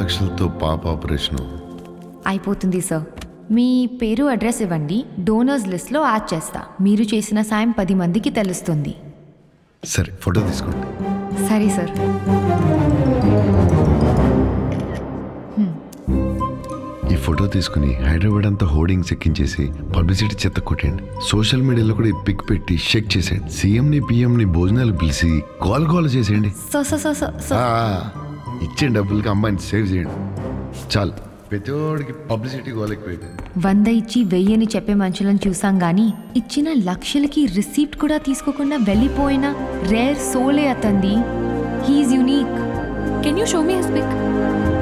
లక్షలతో పాప ఆపరేషను అయిపోతుంది సార్. మీ పేరు అడ్రస్ ఇవ్వండి, డోనర్స్ లిస్ట్లో యాడ్ చేస్తా. మీరు చేసిన సాయం 10 మందికి తెలుస్తుంది. సరే, ఫోటో తీసుకోండి. సరే సార్. ఈ ఫోటో తీసుకుని హైదరాబాద్ అంతా హోర్డింగ్స్ ఎక్కించేసి పబ్లిసిటీ చెత్త కొట్టండి. సోషల్ మీడియాలో కూడా ఈ పిక్ పెట్టి షేక్ చేసేయండి. సీఎంని పిఎంని భోజనాలు పిలిచి కాల్ చేసేయండి. ఇచ్చే డబ్బులకి అమ్మాయిని సేవ్ చేయండి. చాలు, ప్రతివాడికి పబ్లిసిటీ గోలెక్కిపోయింది. 100 ఇచ్చి 1000 అని చెప్పే మనుషులను చూసాం గానీ ఇచ్చిన లక్షలకి రిసీప్ట్ కూడా తీసుకోకుండా వెళ్ళిపోయిన రేర్ సోలే అతంది. He is unique. Can you show me his pic?